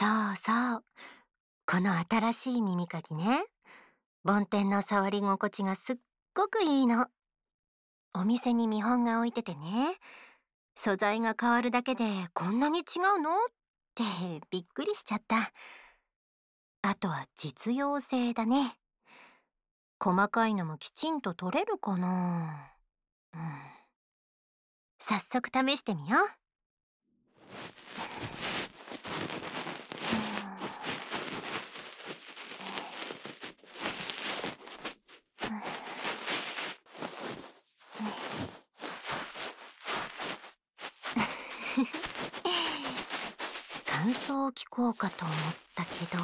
そうそう。この新しい耳かきね。梵天の触り心地がすっごくいいの。お店に見本が置いててね。素材が変わるだけでこんなに違うのってびっくりしちゃった。あとは実用性だね。細かいのもきちんと取れるかな。早速試してみよう。感想を聞こうかと思ったけど、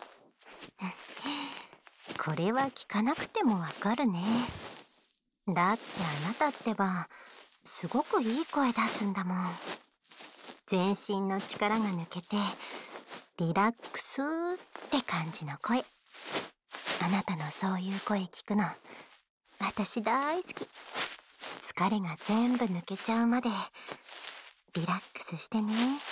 これは聞かなくてもわかるね。だってあなたってば、すごくいい声出すんだもん。全身の力が抜けて、リラックスって感じの声。あなたのそういう声聞くの、私大好き。疲れが全部抜けちゃうまで、リラックスしてね。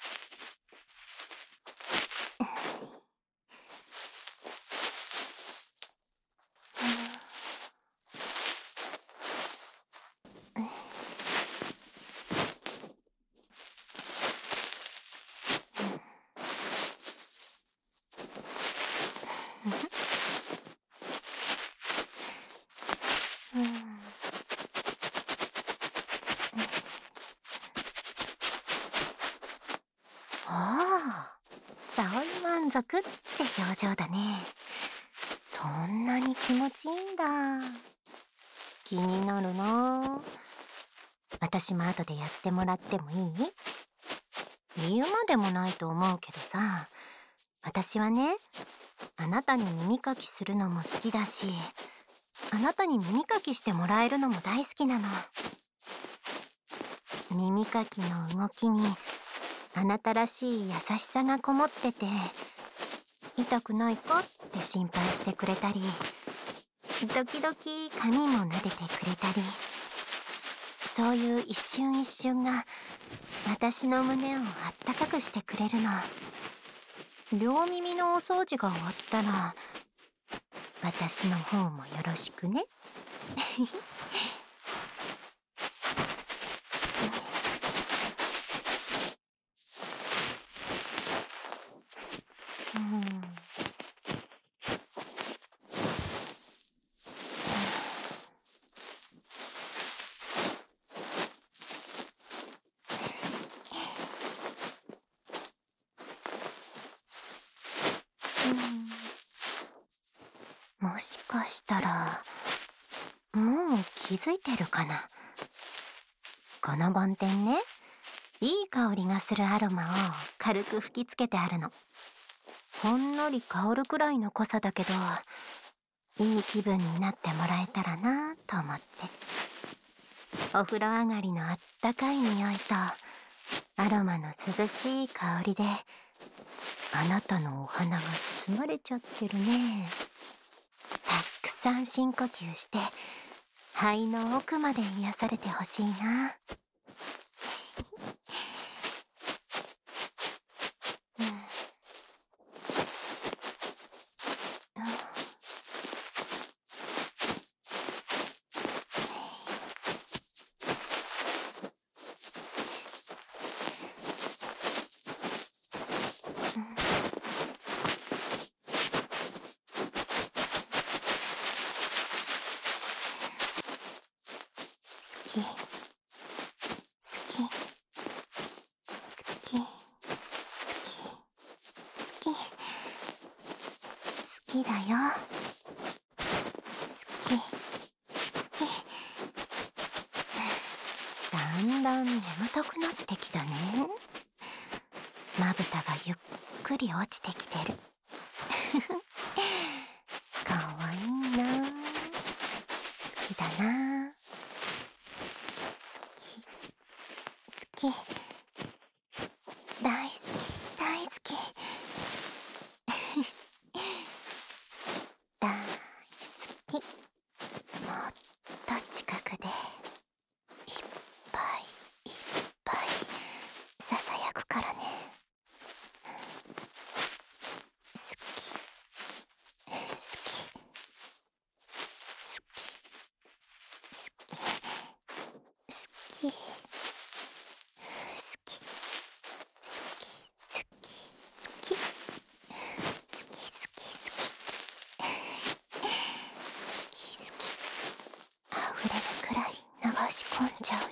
ああ、大満足って表情だね。そんなに気持ちいいんだ。気になるな。私も後でやってもらってもいい？言うまでもないと思うけどさ、私はね、あなたに耳かきするのも好きだし、あなたに耳かきしてもらえるのも大好きなの。耳かきの動きにあなたらしい優しさがこもってて、痛くないかって心配してくれたり、時々髪も撫でてくれたり、そういう一瞬一瞬が私の胸をあったかくしてくれるの。両耳のお掃除が終わったら、私の方もよろしくね。うん。もしかしたら、もう気づいてるかな。この梵天ね、いい香りがするアロマを軽く吹きつけてあるの。ほんのり香るくらいの濃さだけど、いい気分になってもらえたらなと思って。お風呂上がりのあったかい匂いと、アロマの涼しい香りで、あなたのお花が包まれちゃってるね。たくさん深呼吸して、肺の奥まで癒されてほしいな。好き、好き、好き、好き、好き、好きだよ。好き、好き。だんだん眠たくなってきたね。まぶたがゆっくり落ちてきてる。かわいいな。好きだな。好き、好き。大好き、大好き。大好き。もっと近くで、いっぱいいっぱいささやくからね。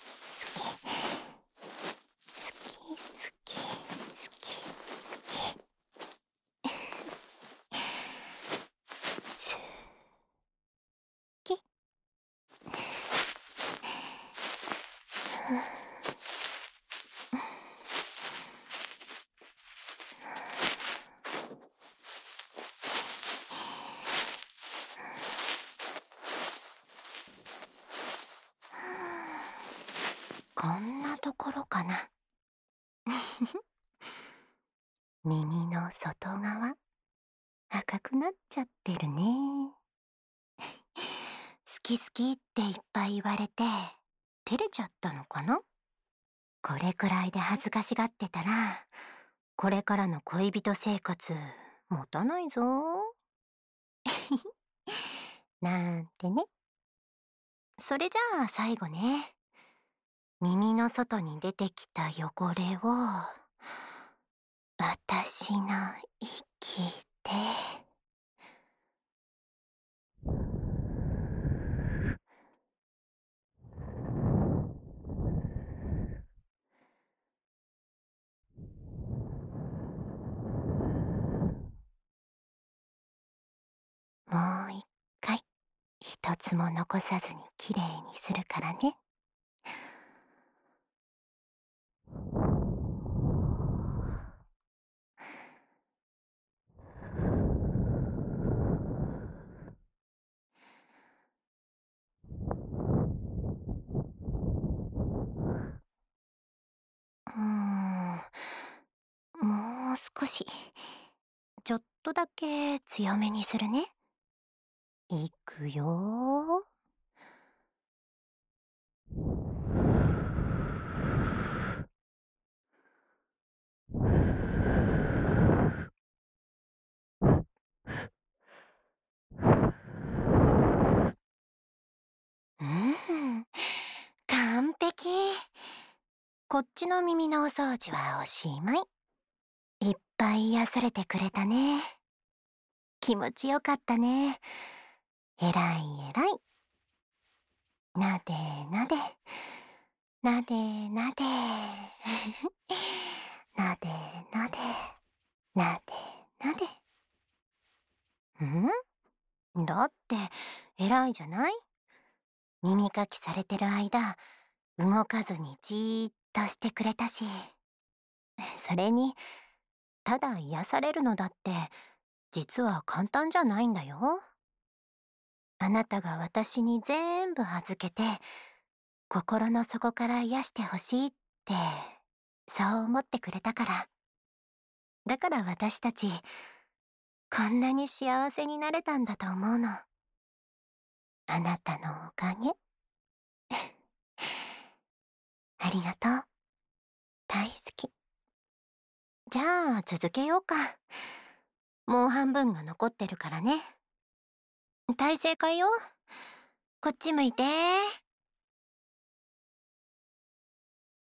き好き好き好き好き好き。こんなところかな。耳の外側赤くなっちゃってるね。好き好きっていっぱい言われて照れちゃったのかな。これくらいで恥ずかしがってたらこれからの恋人生活持たないぞ。なんてね。それじゃあ最後ね。耳の外に出てきた汚れを私の息でもう一回一つも残さずにきれいにするからね。もう少しちょっとだけ強めにするね。いくよ完璧。こっちの耳のお掃除はおしまい。いっぱい癒されてくれたね。気持ちよかったね。えらいえらい。なでなで。なでなで。なでなで。なでなで。だって偉いじゃない。耳かきされてる間動かずにじーっとしてくれたし、それにただ癒されるのだって実は簡単じゃないんだよ。あなたが私に全部預けて心の底から癒してほしいってそう思ってくれたから。だから私たちこんなに幸せになれたんだと思うの。あなたのおかげ。ありがとう。大好き。じゃあ続けようか。もう半分が残ってるからね。体勢変えよう。こっち向いて。